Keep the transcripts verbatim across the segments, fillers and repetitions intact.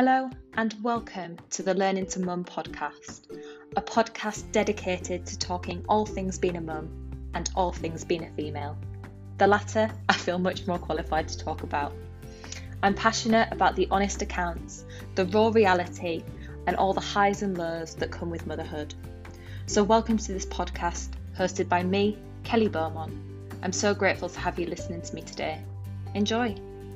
Hello and welcome to the Learning to Mum podcast, a podcast dedicated to talking all things being a mum and all things being a female. The latter I feel much more qualified to talk about. I'm passionate about the honest accounts, the raw reality, and all the highs and lows that come with motherhood. So welcome to this podcast hosted by me, Kelly Beaumont. I'm so grateful to have you listening to me today. Enjoy.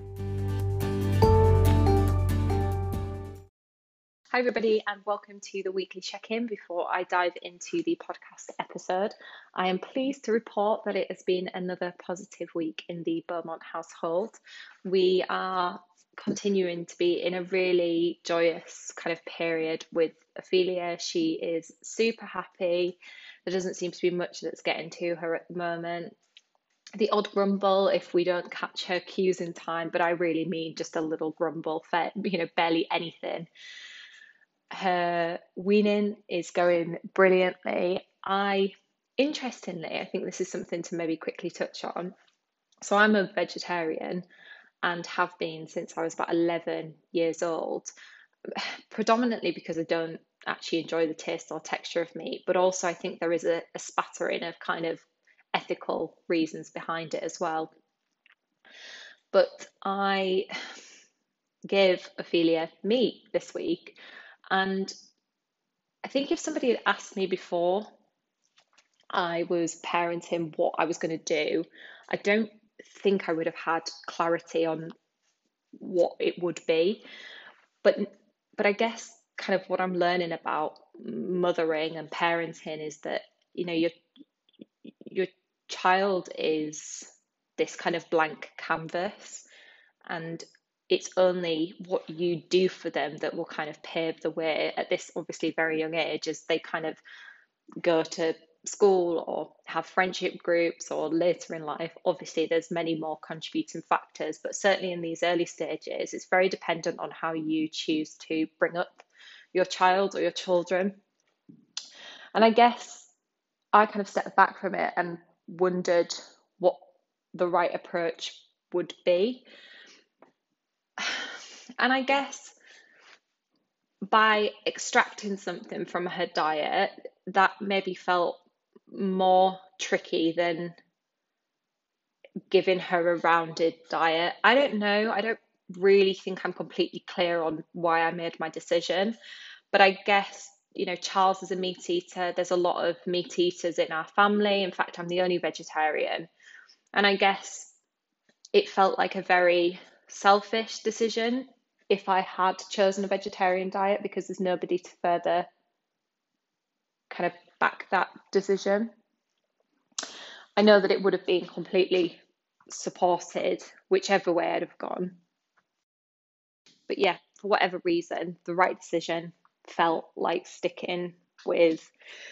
Hi everybody and welcome to the weekly check-in. Before I dive into the podcast episode, I am pleased to report that it has been another positive week in the Beaumont household. We are continuing to be in a really joyous kind of period with Ophelia. She is super happy. There doesn't seem to be much that's getting to her at the moment. The odd grumble if we don't catch her cues in time, but I really mean just a little grumble for, you know, barely anything. Her weaning is going brilliantly. I, interestingly, I think this is something to maybe quickly touch on. So I'm a vegetarian and have been since I was about eleven years old, predominantly because I don't actually enjoy the taste or texture of meat, but also I think there is a, a spattering of kind of ethical reasons behind it as well. But I gave Ophelia meat this week, and I think if somebody had asked me before I was parenting what I was going to do, I don't think I would have had clarity on what it would be. But but I guess kind of what I'm learning about mothering and parenting is that, you know, your your child is this kind of blank canvas, and it's only what you do for them that will kind of pave the way at this obviously very young age as they kind of go to school or have friendship groups or later in life. Obviously there's many more contributing factors, but certainly in these early stages it's very dependent on how you choose to bring up your child or your children. And I guess I kind of stepped back from it and wondered what the right approach would be. And I guess by extracting something from her diet, that maybe felt more tricky than giving her a rounded diet. I don't know. I don't really think I'm completely clear on why I made my decision. But I guess, you know, Charles is a meat eater. There's a lot of meat eaters in our family. In fact, I'm the only vegetarian. And I guess it felt like a very selfish decision if I had chosen a vegetarian diet, because there's nobody to further kind of back that decision. I know that it would have been completely supported whichever way I'd have gone. But yeah, for whatever reason, the right decision felt like sticking with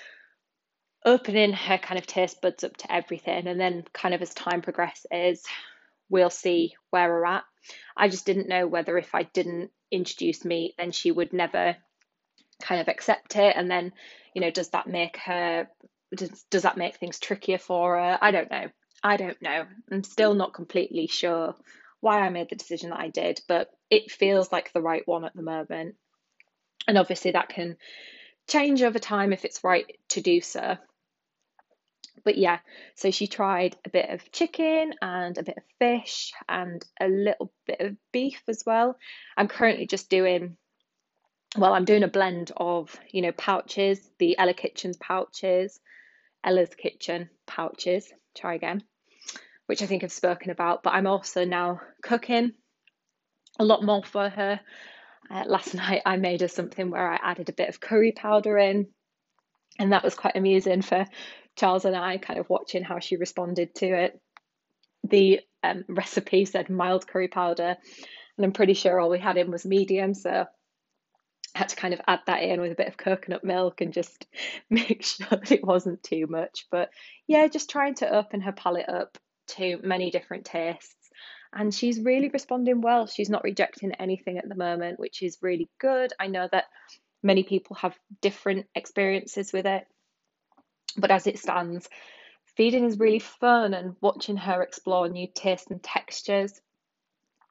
opening her kind of taste buds up to everything. And then kind of as time progresses, we'll see where we're at. I just didn't know whether if I didn't introduce meat, then she would never kind of accept it. And then, you know, does that make her, does, does that make things trickier for her? I don't know. I don't know. I'm still not completely sure why I made the decision that I did, but it feels like the right one at the moment. And obviously that can change over time if it's right to do so. But yeah, so she tried a bit of chicken and a bit of fish and a little bit of beef as well. I'm currently just doing, well, I'm doing a blend of, you know, pouches, the Ella Kitchen's pouches, Ella's Kitchen pouches, try again, which I think I've spoken about, but I'm also now cooking a lot more for her. Uh, last night I made her something where I added a bit of curry powder in, and that was quite amusing for Charles and I, kind of watching how she responded to it. The um, recipe said mild curry powder, and I'm pretty sure all we had in was medium, so I had to kind of add that in with a bit of coconut milk and just make sure that it wasn't too much. But yeah, just trying to open her palate up to many different tastes. And she's really responding well. She's not rejecting anything at the moment, which is really good. I know that many people have different experiences with it. But as it stands, feeding is really fun, and watching her explore new tastes and textures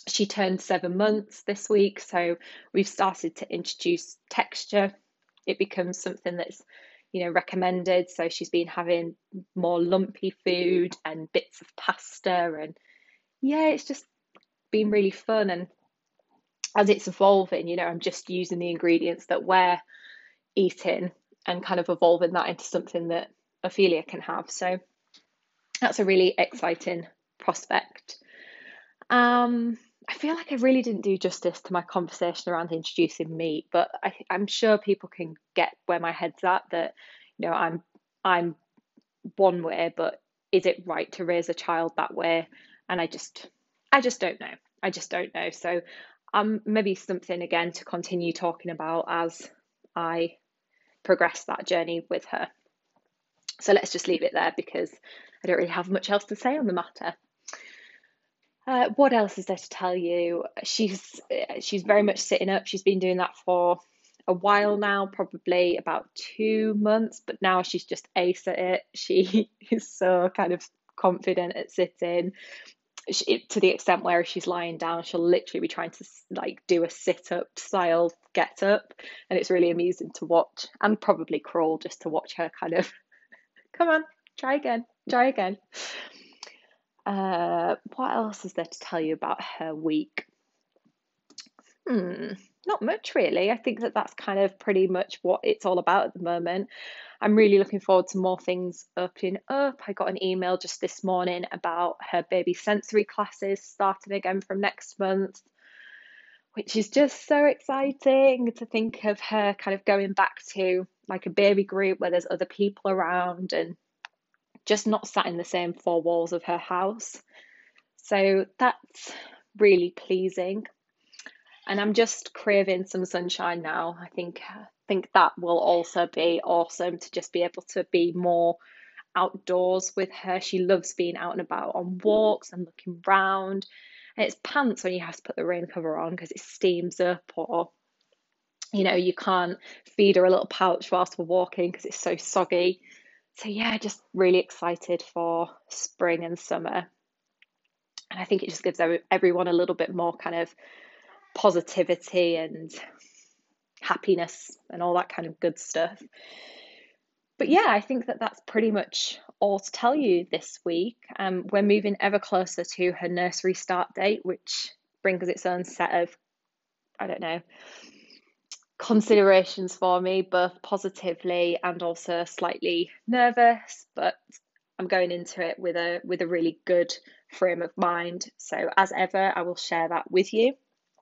She turned seven months this week, so we've started to introduce texture. It becomes something that's, you know, recommended. So she's been having more lumpy food and bits of pasta, and yeah, it's just been really fun. And as it's evolving, you know, I'm just using the ingredients that we're eating and kind of evolving that into something that Ophelia can have. So that's a really exciting prospect. Um, I feel like I really didn't do justice to my conversation around introducing meat, but I, I'm sure people can get where my head's at. That, you know, I'm I'm one way, but is it right to raise a child that way? And I just I just don't know. I just don't know. So um maybe something again to continue talking about as I progress that journey with her. So let's just leave it there because I don't really have much else to say on the matter. Uh, what else is there to tell you? She's she's very much sitting up. She's been doing that for a while now, probably about two months, but now she's just ace at it. She is so kind of confident at sitting, she, to the extent where if she's lying down, she'll literally be trying to like do a sit up style get up, and it's really amusing to watch, and probably crawl just to watch her kind of come on, try again, try again. Uh, what else is there to tell you about her week? Hmm, not much really. I think that that's kind of pretty much what it's all about at the moment. I'm really looking forward to more things opening up. I got an email just this morning about her baby sensory classes starting again from next month, which is just so exciting to think of her kind of going back to like a baby group where there's other people around and just not sat in the same four walls of her house. So that's really pleasing. And I'm just craving some sunshine now. I think I think that will also be awesome to just be able to be more outdoors with her. She loves being out and about on walks and looking round. And it's pants when you have to put the rain cover on because it steams up, or you know, you can't feed her a little pouch whilst we're walking because it's so soggy. So yeah, just really excited for spring and summer. And I think it just gives everyone a little bit more kind of positivity and happiness and all that kind of good stuff. But yeah, I think that that's pretty much all to tell you this week. Um, we're moving ever closer to her nursery start date, which brings its own set of, I don't know, considerations for me, both positively and also slightly nervous. But I'm going into it with a with a really good frame of mind. So as ever, I will share that with you.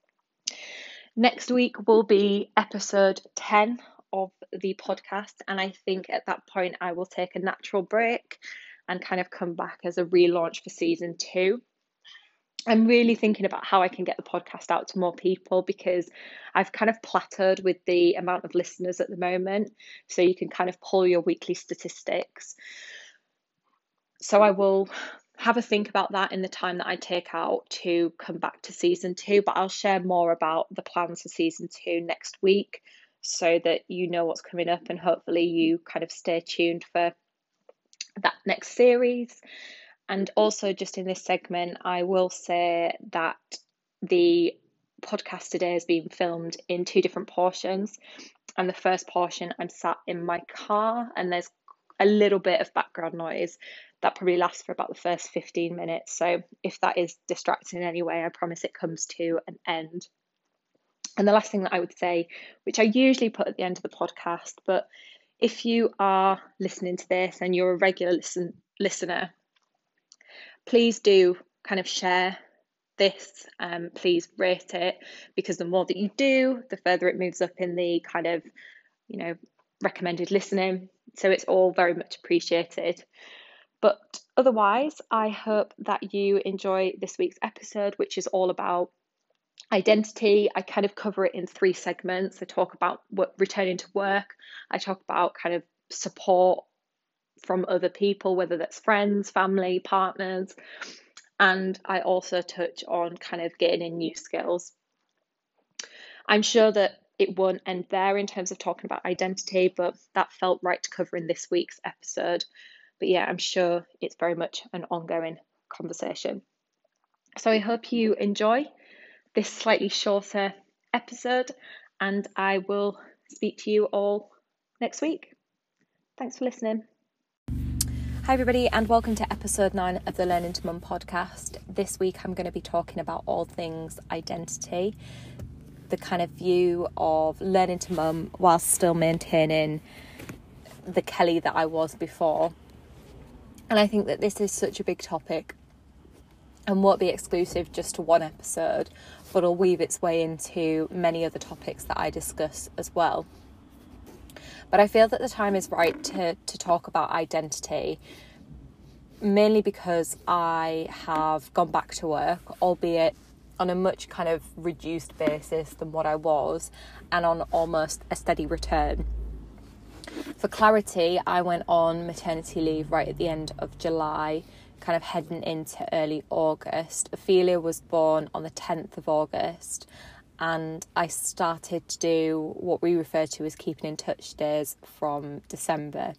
Next week will be episode ten of the podcast, and I think at that point I will take a natural break and kind of come back as a relaunch for season two. I'm really thinking about how I can get the podcast out to more people because I've kind of plateaued with the amount of listeners at the moment. So you can kind of pull your weekly statistics. So I will have a think about that in the time that I take out to come back to season two, but I'll share more about the plans for season two next week so that you know what's coming up, and hopefully you kind of stay tuned for that next series. And also, just in this segment, I will say that the podcast today is being filmed in two different portions. And the first portion, I'm sat in my car, and there's a little bit of background noise that probably lasts for about the first fifteen minutes. So if that is distracting in any way, I promise it comes to an end. And the last thing that I would say, which I usually put at the end of the podcast, but if you are listening to this and you're a regular listen, listener, please do kind of share this. Um, please rate it, because the more that you do, the further it moves up in the kind of, you know, recommended listening. So it's all very much appreciated. But otherwise, I hope that you enjoy this week's episode, which is all about identity. I kind of cover it in three segments. I talk about what, returning to work. I talk about kind of support from other people, whether that's friends, family, partners. And I also touch on kind of gaining new skills. I'm sure that it won't end there in terms of talking about identity, but that felt right to cover in this week's episode. But yeah, I'm sure it's very much an ongoing conversation. So I hope you enjoy. this slightly shorter episode, and I will speak to you all next week. Thanks for listening. Hi everybody, and welcome to episode nine of the Learning to Mum podcast. This week I'm going to be talking about all things identity, the kind of view of learning to mum whilst still maintaining the Kelly that I was before. And I think that this is such a big topic and won't be exclusive just to one episode, but will weave its way into many other topics that I discuss as well. But I feel that the time is right to, to talk about identity, mainly because I have gone back to work, albeit on a much kind of reduced basis than what I was, and on almost a steady return. For clarity, I went on maternity leave right at the end of July, kind of heading into early August. Ophelia was born on the tenth of August, and I started to do what we refer to as keeping in touch days from December.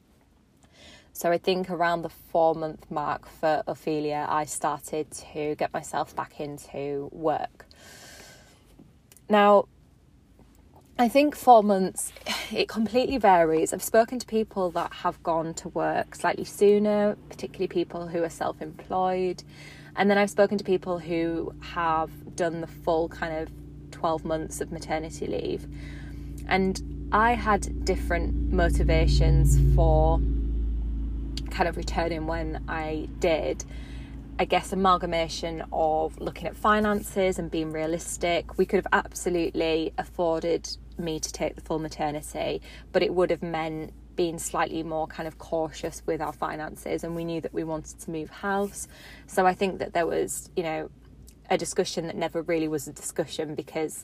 So I think around the four month mark for Ophelia, I started to get myself back into work. Now, I think four months, it completely varies. I've spoken to people that have gone to work slightly sooner, particularly people who are self-employed. And then I've spoken to people who have done the full kind of twelve months of maternity leave. And I had different motivations for kind of returning when I did. I guess amalgamation of looking at finances and being realistic. We could have absolutely afforded me to take the full maternity, but it would have meant being slightly more kind of cautious with our finances, and we knew that we wanted to move house. So I think that there was, you know, a discussion that never really was a discussion, because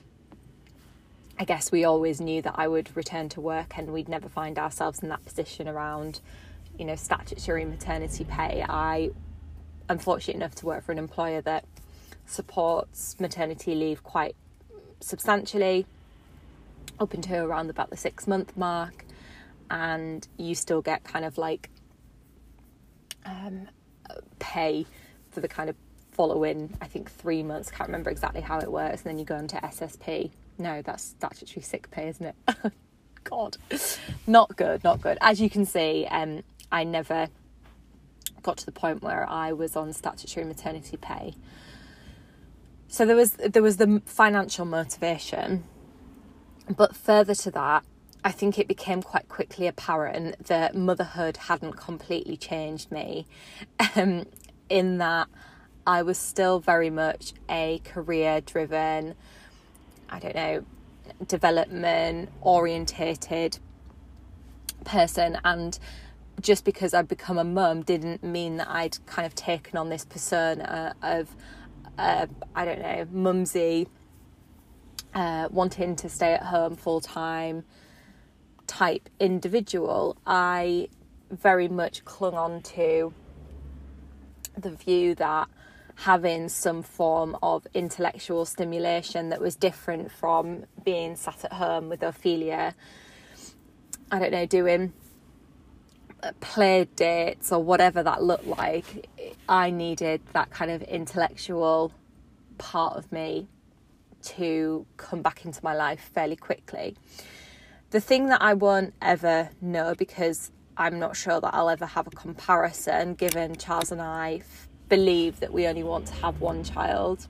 I guess we always knew that I would return to work and we'd never find ourselves in that position around, you know, statutory maternity pay. I am fortunate enough to work for an employer that supports maternity leave quite substantially up until around about the six month mark, and you still get kind of like um, pay for the kind of following, I think, three months. Can't remember exactly how it works. And then you go into S S P. No, that's statutory sick pay, isn't it? God, not good, not good. As you can see, um, I never got to the point where I was on statutory maternity pay. So there was there was the financial motivation, but further to that, I think it became quite quickly apparent that motherhood hadn't completely changed me, um, in that I was still very much a career-driven, I don't know, development orientated person, and just because I'd become a mum didn't mean that I'd kind of taken on this persona of uh, I don't know, mumsy, uh, wanting to stay at home full time type individual. I very much clung on to the view that having some form of intellectual stimulation that was different from being sat at home with Ophelia, I don't know, doing play dates or whatever that looked like. I needed that kind of intellectual part of me to come back into my life fairly quickly. The thing that I won't ever know, because I'm not sure that I'll ever have a comparison, given Charles and I f- believe that we only want to have one child.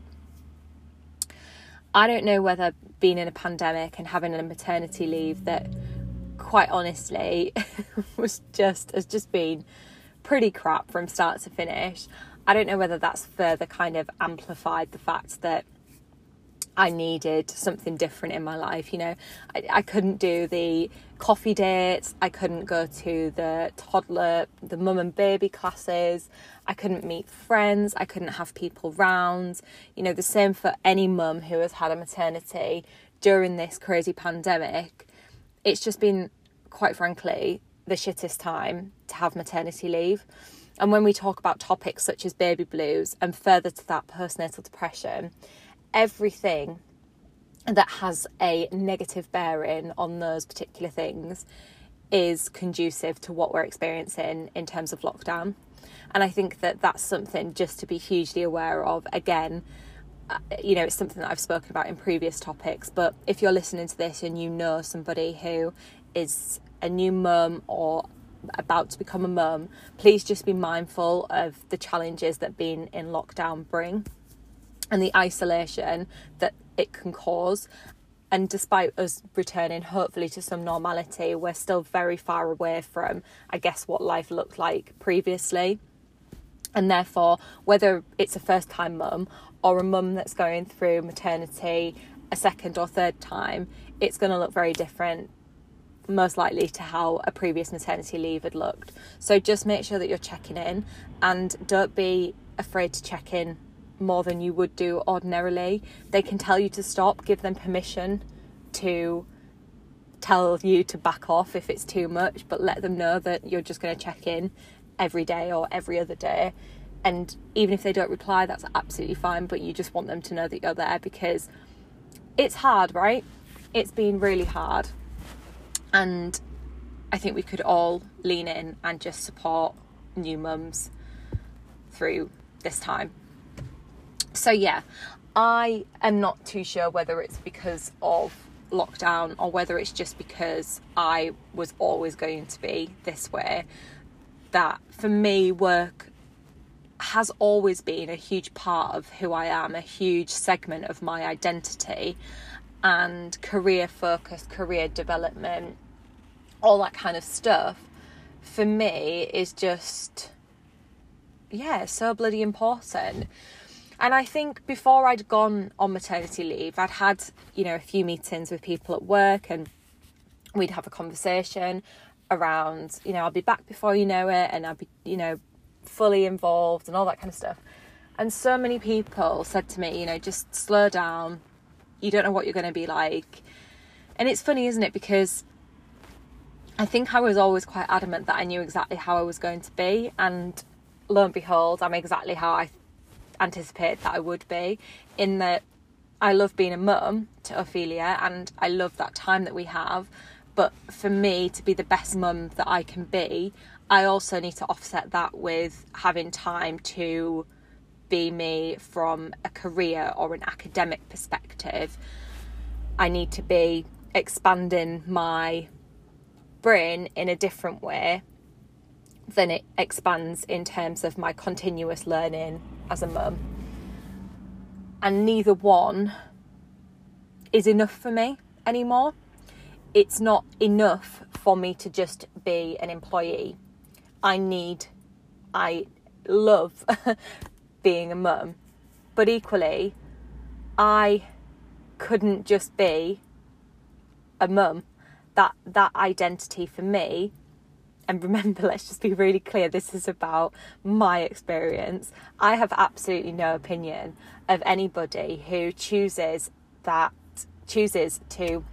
I don't know whether being in a pandemic and having a maternity leave that, quite honestly, was just has just been pretty crap from start to finish. I don't know whether that's further kind of amplified the fact that I needed something different in my life. You know, I, I couldn't do the coffee dates. I couldn't go to the toddler, the mum and baby classes. I couldn't meet friends. I couldn't have people round. You know, the same for any mum who has had a maternity during this crazy pandemic. It's just been, quite frankly, the shittest time to have maternity leave. And when we talk about topics such as baby blues and further to that, postnatal depression, everything that has a negative bearing on those particular things is conducive to what we're experiencing in terms of lockdown. And I think that that's something just to be hugely aware of. Again, you know, it's something that I've spoken about in previous topics, but if you're listening to this and you know somebody who is a new mum or about to become a mum, please just be mindful of the challenges that being in lockdown bring and the isolation that it can cause. And despite us returning hopefully to some normality, we're still very far away from, I guess, what life looked like previously. And therefore, whether it's a first-time mum or a mum that's going through maternity a second or third time, it's going to look very different, most likely to how a previous maternity leave had looked. So just make sure that you're checking in, and don't be afraid to check in more than you would do ordinarily. They can tell you to stop, give them permission to tell you to back off if it's too much, but let them know that you're just going to check in every day or every other day. And even if they don't reply, that's absolutely fine, but you just want them to know that you're there, because it's hard, right? It's been really hard, and I think we could all lean in and just support new mums through this time. So yeah, I am not too sure whether it's because of lockdown or whether it's just because I was always going to be this way, that for me, work has always been a huge part of who I am, a huge segment of my identity, and career focus, career development, all that kind of stuff, for me is just, yeah, so bloody important. And I think before I'd gone on maternity leave, I'd had, you know, a few meetings with people at work, and we'd have a conversation around, you know, I'll be back before you know it, and I'll be, you know, fully involved and all that kind of stuff. And so many people said to me, you know, just slow down. You don't know what you're going to be like. And it's funny, isn't it? Because I think I was always quite adamant that I knew exactly how I was going to be. And lo and behold, I'm exactly how I anticipated that I would be, in that I love being a mum to Ophelia and I love that time that we have. But for me to be the best mum that I can be, I also need to offset that with having time to be me from a career or an academic perspective. I need to be expanding my brain in a different way than it expands in terms of my continuous learning as a mum. And neither one is enough for me anymore. It's not enough for me to just be an employee. I need, I love being a mum, but equally, I couldn't just be a mum. That that identity for me, and remember, let's just be really clear, this is about my experience. I have absolutely no opinion of anybody who chooses that, chooses to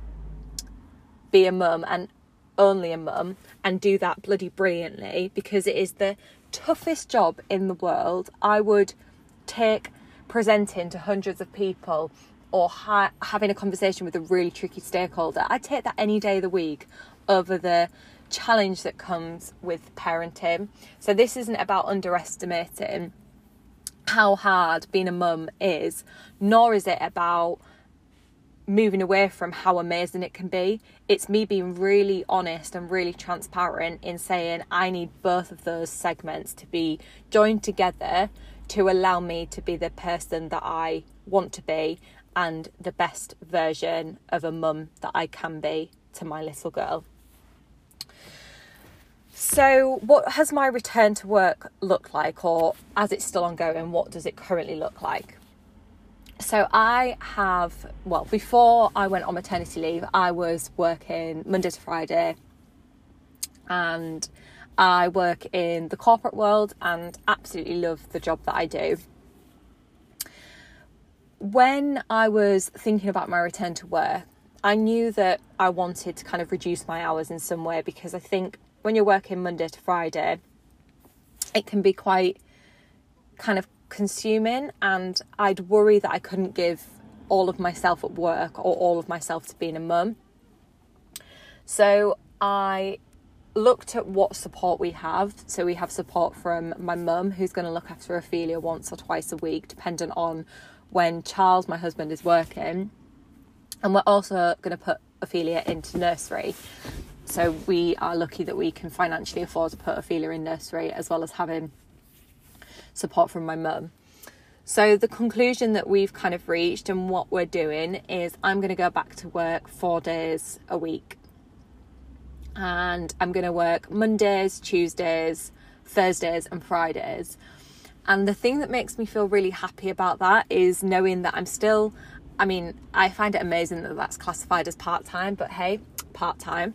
be a mum and only a mum and do that bloody brilliantly, because it is the toughest job in the world. I would take presenting to hundreds of people or ha- having a conversation with a really tricky stakeholder. I'd take that any day of the week over the challenge that comes with parenting. So this isn't about underestimating how hard being a mum is, nor is it about moving away from how amazing it can be. It's me being really honest and really transparent in saying I need both of those segments to be joined together to allow me to be the person that I want to be and the best version of a mum that I can be to my little girl. So what has my return to work looked like, or as it's still ongoing, what does it currently look like? So I have, well, before I went on maternity leave, I was working Monday to Friday, and I work in the corporate world and absolutely love the job that I do. When I was thinking about my return to work, I knew that I wanted to kind of reduce my hours in some way, because I think when you're working Monday to Friday, it can be quite kind of consuming, and I'd worry that I couldn't give all of myself at work or all of myself to being a mum. So I looked at what support we have. So we have support from my mum, who's going to look after Ophelia once or twice a week, depending on when Charles, my husband, is working. And we're also going to put Ophelia into nursery. So we are lucky that we can financially afford to put Ophelia in nursery, as well as having support from my mum. So the conclusion that we've kind of reached and what we're doing is I'm going to go back to work four days a week. And I'm going to work Mondays, Tuesdays, Thursdays and Fridays. And the thing that makes me feel really happy about that is knowing that I'm still, I mean, I find it amazing that that's classified as part-time, but hey, part-time.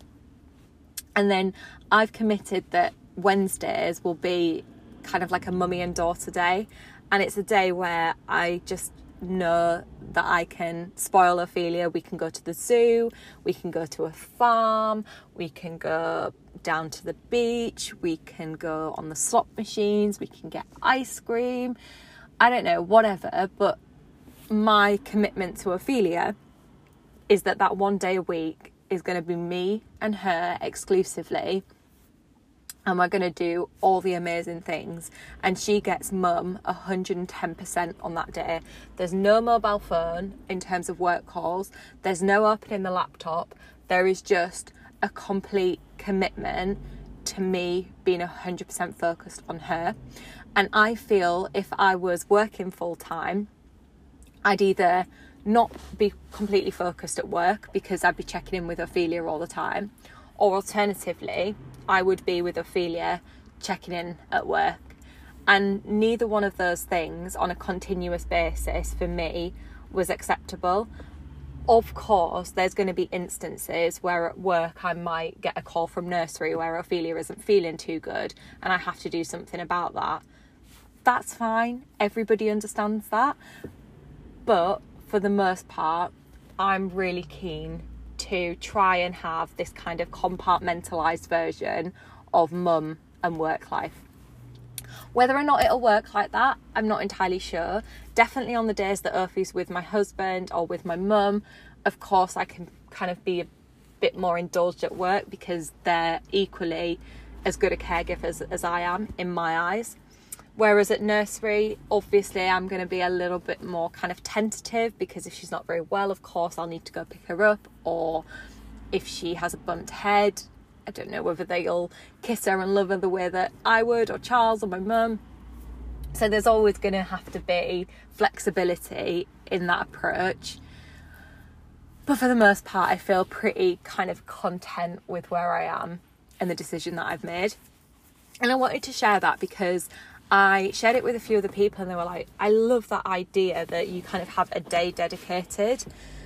And then I've committed that Wednesdays will be kind of like a mummy and daughter day. And it's a day where I just know that I can spoil Ophelia. We can go to the zoo, we can go to a farm, we can go down to the beach, we can go on the slot machines, we can get ice cream, I don't know, whatever. But my commitment to Ophelia is that that one day a week is going to be me and her exclusively. And we're going to do all the amazing things. And she gets mum one hundred ten percent on that day. There's no mobile phone in terms of work calls. There's no opening the laptop. There is just a complete commitment to me being one hundred percent focused on her. And I feel if I was working full time, I'd either not be completely focused at work because I'd be checking in with Ophelia all the time. Or alternatively, I would be with Ophelia checking in at work. And neither one of those things on a continuous basis for me was acceptable. Of course, there's going to be instances where at work I might get a call from nursery where Ophelia isn't feeling too good and I have to do something about that. That's fine. Everybody understands that. But for the most part, I'm really keen to try and have this kind of compartmentalised version of mum and work life. Whether or not it'll work like that, I'm not entirely sure. Definitely on the days that Ophi's with my husband or with my mum, of course I can kind of be a bit more indulged at work because they're equally as good a caregivers as I am in my eyes. Whereas at nursery, obviously I'm going to be a little bit more kind of tentative because if she's not very well, of course, I'll need to go pick her up. Or if she has a bumped head, I don't know whether they'll kiss her and love her the way that I would, or Charles or my mum. So there's always going to have to be flexibility in that approach. But for the most part, I feel pretty kind of content with where I am and the decision that I've made. And I wanted to share that because I shared it with a few other people and they were like, I love that idea that you kind of have a day dedicated.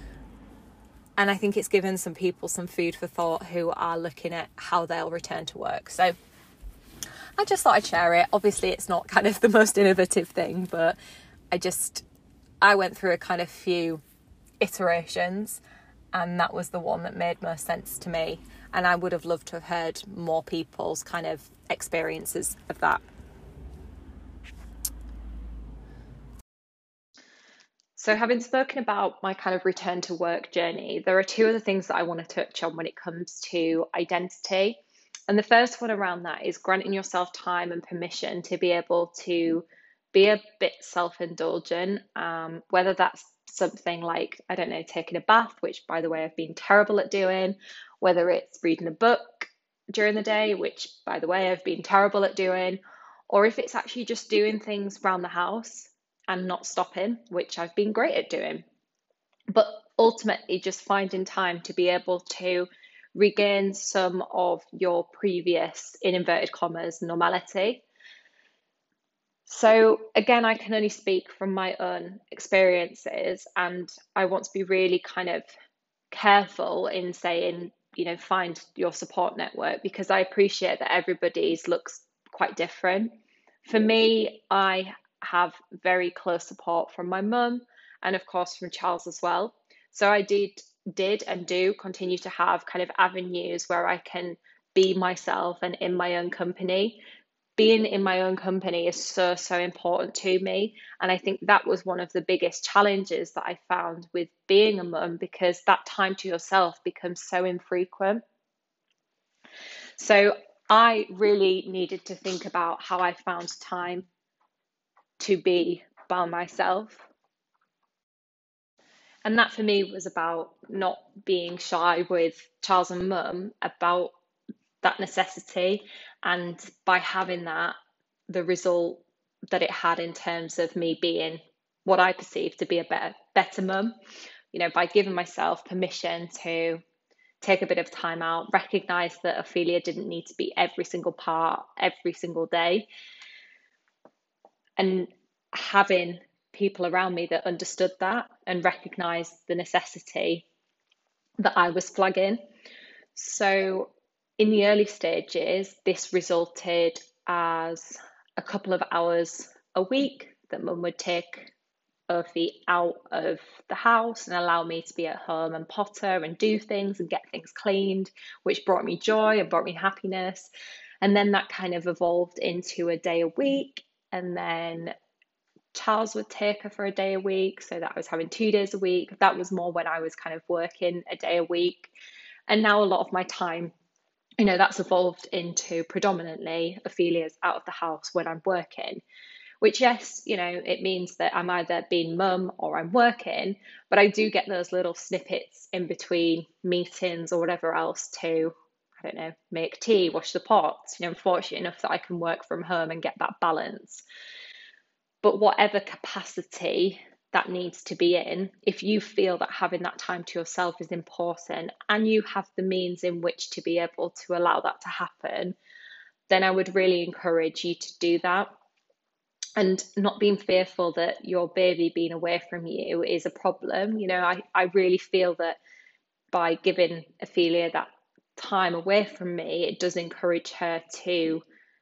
And I think it's given some people some food for thought who are looking at how they'll return to work. So I just thought I'd share it. Obviously, it's not kind of the most innovative thing, but I just, I went through a kind of few iterations and that was the one that made most sense to me. And I would have loved to have heard more people's kind of experiences of that. So having spoken about my kind of return to work journey, there are two other things that I want to touch on when it comes to identity. And the first one around that is granting yourself time and permission to be able to be a bit self-indulgent, um, whether that's something like, I don't know, taking a bath, which by the way, I've been terrible at doing, whether it's reading a book during the day, which by the way, I've been terrible at doing, or if it's actually just doing things around the house and not stopping, which I've been great at doing. But ultimately just finding time to be able to regain some of your previous, in inverted commas, normality. So again, I can only speak from my own experiences, and I want to be really kind of careful in saying, you know, find your support network, because I appreciate that everybody's looks quite different. For me, I have very close support from my mum and of course from Charles as well. So I did did and do continue to have kind of avenues where I can be myself and in my own company. Being in my own company is so, so important to me. And I think that was one of the biggest challenges that I found with being a mum, because that time to yourself becomes so infrequent. So I really needed to think about how I found time to be by myself. And that for me was about not being shy with Charles and Mum about that necessity. And by having that, the result that it had in terms of me being what I perceived to be a better, better mum, you know, by giving myself permission to take a bit of time out, recognize that Ophelia didn't need to be every single part, every single day, and having people around me that understood that and recognized the necessity that I was flagging. So in the early stages, this resulted as a couple of hours a week that Mum would take Ophi out of the house and allow me to be at home and potter and do things and get things cleaned, which brought me joy and brought me happiness. And then that kind of evolved into a day a week. And then Charles would take her for a day a week. So that I was having two days a week. That was more when I was kind of working a day a week. And now a lot of my time, you know, that's evolved into predominantly Ophelia's out of the house when I'm working, which, yes, you know, it means that I'm either being mum or I'm working, but I do get those little snippets in between meetings or whatever else to, I don't know, make tea, wash the pots. You know, I'm fortunate enough that I can work from home and get that balance. But whatever capacity that needs to be in, if you feel that having that time to yourself is important and you have the means in which to be able to allow that to happen, then I would really encourage you to do that. And not being fearful that your baby being away from you is a problem. You know, I, I really feel that by giving Ophelia that time away from me, it does encourage her to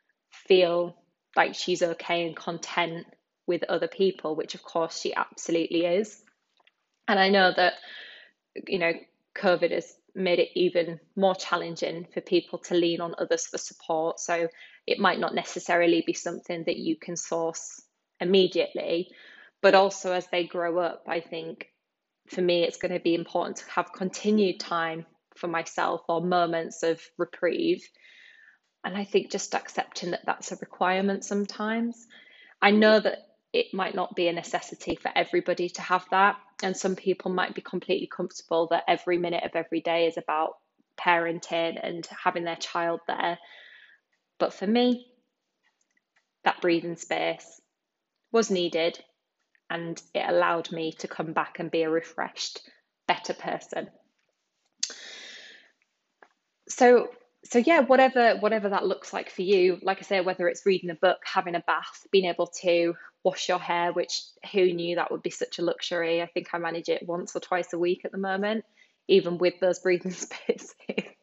feel like she's okay and content with other people, which of course she absolutely is. And I know that, you know, COVID has made it even more challenging for people to lean on others for support. So it might not necessarily be something that you can source immediately, but also as they grow up, I think for me, it's going to be important to have continued time for myself or moments of reprieve. And I think just accepting that that's a requirement sometimes. I know that it might not be a necessity for everybody to have that. And some people might be completely comfortable that every minute of every day is about parenting and having their child there. But for me, that breathing space was needed, and it allowed me to come back and be a refreshed, better person. So so yeah, whatever whatever that looks like for you, like I say, whether it's reading a book, having a bath, being able to wash your hair, which who knew that would be such a luxury. I think I manage it once or twice a week at the moment, even with those breathing spaces.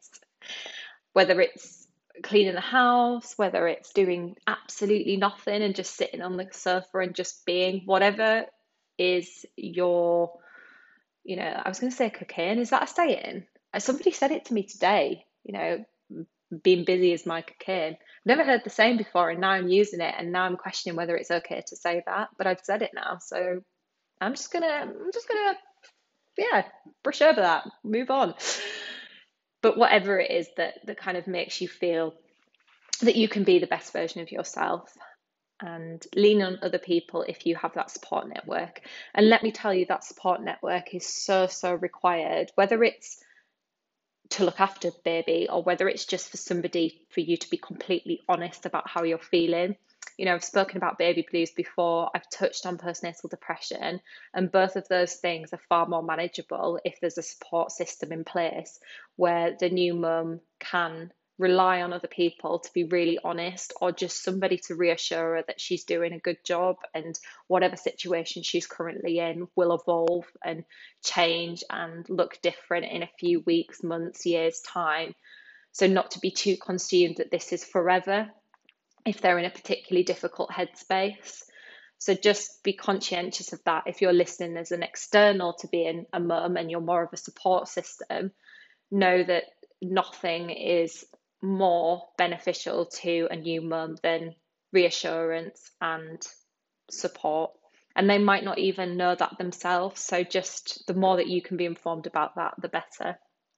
Whether it's cleaning the house, whether it's doing absolutely nothing and just sitting on the sofa and just being, whatever is your, you know, I was going to say cocaine. Is that a saying? Somebody said it to me today, you know, being busy is my cocaine. I've never heard the saying before, and now I'm using it, and now I'm questioning whether it's okay to say that, but I've said it now, so I'm just gonna, I'm just gonna, yeah, brush over that, move on. But whatever it is that that kind of makes you feel that you can be the best version of yourself, and lean on other people if you have that support network. And let me tell you, that support network is so, so required, whether it's to look after baby or whether it's just for somebody for you to be completely honest about how you're feeling. You know, I've spoken about baby blues before, I've touched on postnatal depression, and both of those things are far more manageable if there's a support system in place where the new mum can rely on other people to be really honest, or just somebody to reassure her that she's doing a good job and whatever situation she's currently in will evolve and change and look different in a few weeks, months, years' time. So not to be too consumed that this is forever if they're in a particularly difficult headspace. So just be conscientious of that. If you're listening as an external to being a mum and you're more of a support system, know that nothing is more beneficial to a new mum than reassurance and support. And they might not even know that themselves. So just the more that you can be informed about that, the better.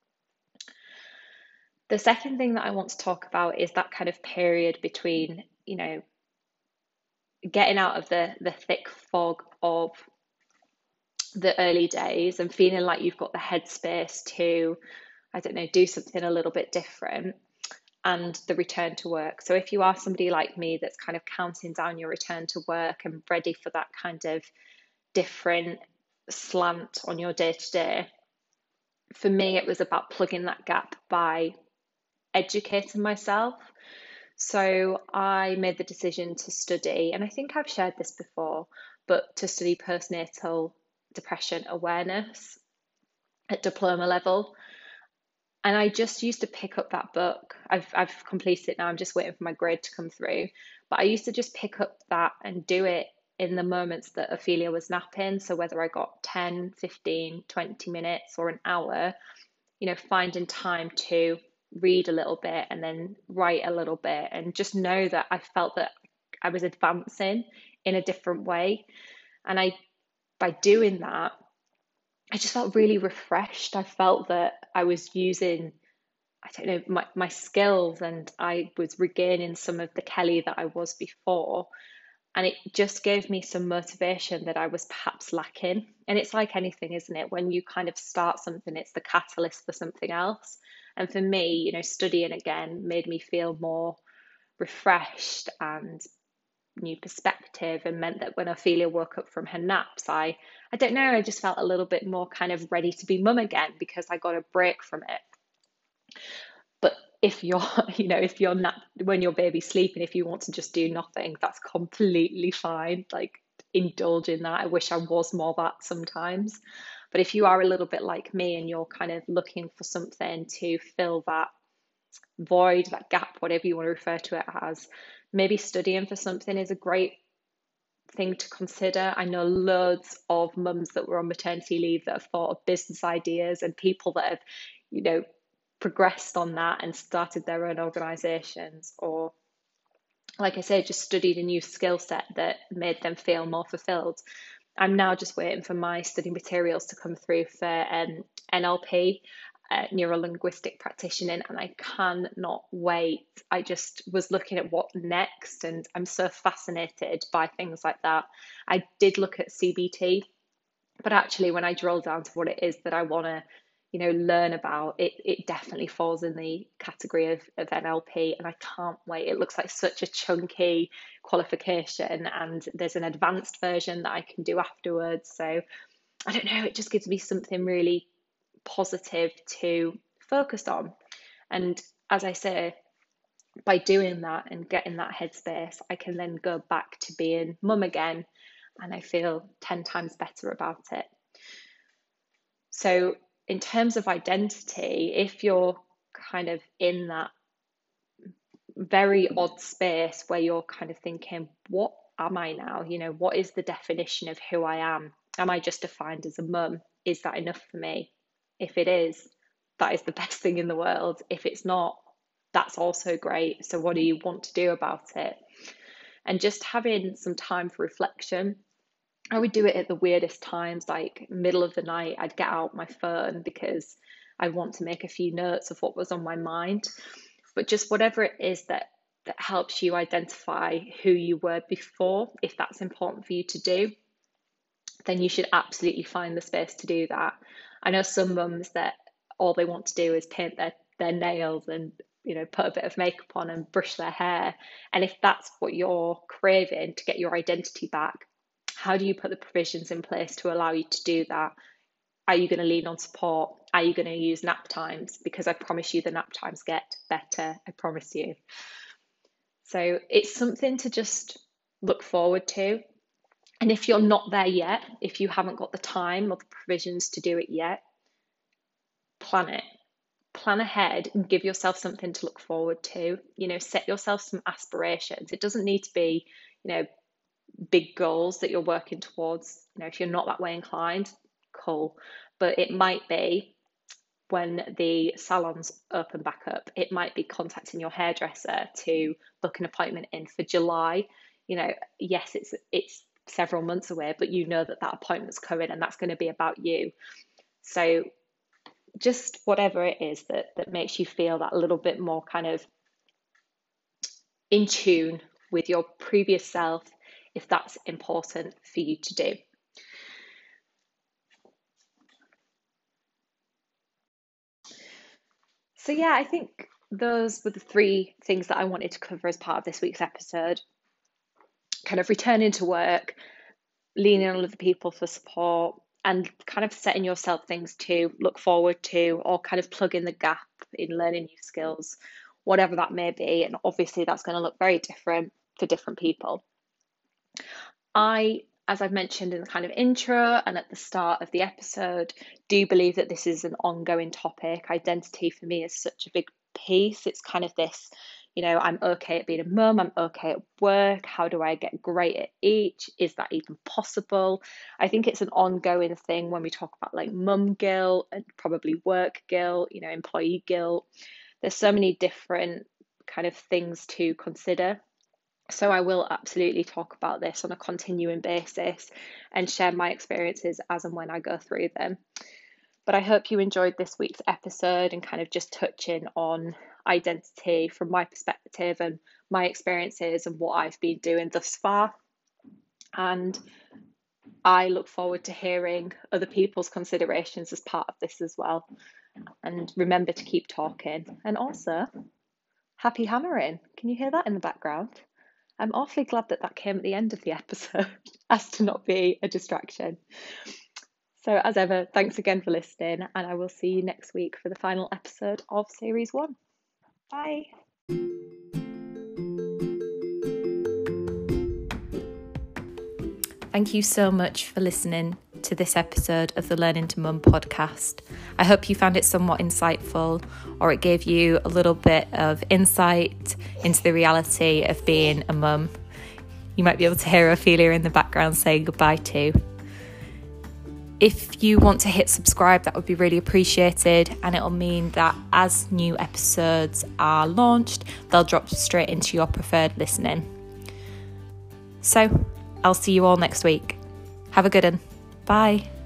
The second thing that I want to talk about is that kind of period between, you know, getting out of the, the thick fog of the early days and feeling like you've got the headspace to, I don't know, do something a little bit different, and the return to work. So if you are somebody like me that's kind of counting down your return to work and ready for that kind of different slant on your day to day, for me, it was about plugging that gap by educating myself. So I made the decision to study, and I think I've shared this before, but to study postnatal depression awareness at diploma level. And I just used to pick up that book. I've I've completed it now. I'm just waiting for my grade to come through. But I used to just pick up that and do it in the moments that Ophelia was napping. So whether I got ten, fifteen, twenty minutes or an hour, you know, finding time to read a little bit and then write a little bit, and just know that I felt that I was advancing in a different way. And I, by doing that, I just felt really refreshed. I felt that I was using, I don't know, my, my skills, and I was regaining some of the Kelly that I was before. And it just gave me some motivation that I was perhaps lacking. And it's like anything, isn't it? When you kind of start something, it's the catalyst for something else. And for me, you know, studying again made me feel more refreshed and new perspective, and meant that when Ophelia woke up from her naps, I I don't know, I just felt a little bit more kind of ready to be mum again because I got a break from it. But if you're, you know, if you're not, when your baby's sleeping, if you want to just do nothing, that's completely fine. Like, indulge in that. I wish I was more that sometimes. But if you are a little bit like me and you're kind of looking for something to fill that void, that gap, whatever you want to refer to it as, maybe studying for something is a great thing to consider. I know loads of mums that were on maternity leave that have thought of business ideas, and people that have, you know, progressed on that and started their own organisations, or, like I say, just studied a new skill set that made them feel more fulfilled. I'm now just waiting for my study materials to come through for um, N L P, uh, neuro linguistic practitioning, and I cannot wait. I just was looking at what next, and I'm so fascinated by things like that. I did look at C B T, but actually, when I drill down to what it is that I want to, you know, learn about, it, it definitely falls in the category of, of N L P, and I can't wait. It looks like such a chunky qualification, and there's an advanced version that I can do afterwards. So I don't know, it just gives me something really positive to focus on. And as I say, by doing that and getting that headspace, I can then go back to being mum again, and I feel ten times better about it. So in terms of identity, if you're kind of in that very odd space where you're kind of thinking, what am I now? You know, what is the definition of who I am? Am I just defined as a mum? Is that enough for me? If it is, that is the best thing in the world. If it's not, that's also great. So what do you want to do about it? And just having some time for reflection. I would do it at the weirdest times, like middle of the night. I'd get out my phone because I want to make a few notes of what was on my mind. But just whatever it is that that helps you identify who you were before, if that's important for you to do, then you should absolutely find the space to do that. I know some mums that all they want to do is paint their, their nails and, you know, put a bit of makeup on and brush their hair. And if that's what you're craving to get your identity back, how do you put the provisions in place to allow you to do that? Are you going to lean on support? Are you going to use nap times? Because I promise you the nap times get better. I promise you. So it's something to just look forward to. And if you're not there yet, if you haven't got the time or the provisions to do it yet, plan it. Plan ahead and give yourself something to look forward to. You know, set yourself some aspirations. It doesn't need to be, you know, big goals that you're working towards. You know, if you're not that way inclined, cool. But it might be, when the salons open back up, it might be contacting your hairdresser to book an appointment in for July. You know, yes, it's it's several months away, but you know that that appointment's coming and that's going to be about you. So just whatever it is that that makes you feel that little bit more kind of in tune with your previous self, if that's important for you to do. So yeah, I think those were the three things that I wanted to cover as part of this week's episode. Kind of returning to work, leaning on other people for support, and kind of setting yourself things to look forward to, or kind of plug in the gap in learning new skills, whatever that may be. And obviously that's going to look very different for different people. I, as I've mentioned in the kind of intro and at the start of the episode, do believe that this is an ongoing topic. Identity for me is such a big piece. It's kind of this, you know, I'm okay at being a mum, I'm okay at work. How do I get great at each? Is that even possible? I think it's an ongoing thing when we talk about like mum guilt and probably work guilt, you know, employee guilt. There's so many different kind of things to consider. So I will absolutely talk about this on a continuing basis and share my experiences as and when I go through them. But I hope you enjoyed this week's episode and kind of just touching on identity from my perspective and my experiences and what I've been doing thus far. And I look forward to hearing other people's considerations as part of this as well. And remember to keep talking. And also, happy hammering. Can you hear that in the background? I'm awfully glad that that came at the end of the episode as to not be a distraction. So as ever, thanks again for listening, and I will see you next week for the final episode of Series one. Bye. Thank you so much for listening to this episode of the Learning to Mum podcast. I hope you found it somewhat insightful, or it gave you a little bit of insight into the reality of being a mum. You might be able to hear Ophelia in the background saying goodbye too. If you want to hit subscribe, that would be really appreciated, and it'll mean that as new episodes are launched, they'll drop straight into your preferred listening. So, I'll see you all next week. Have a good one. Bye.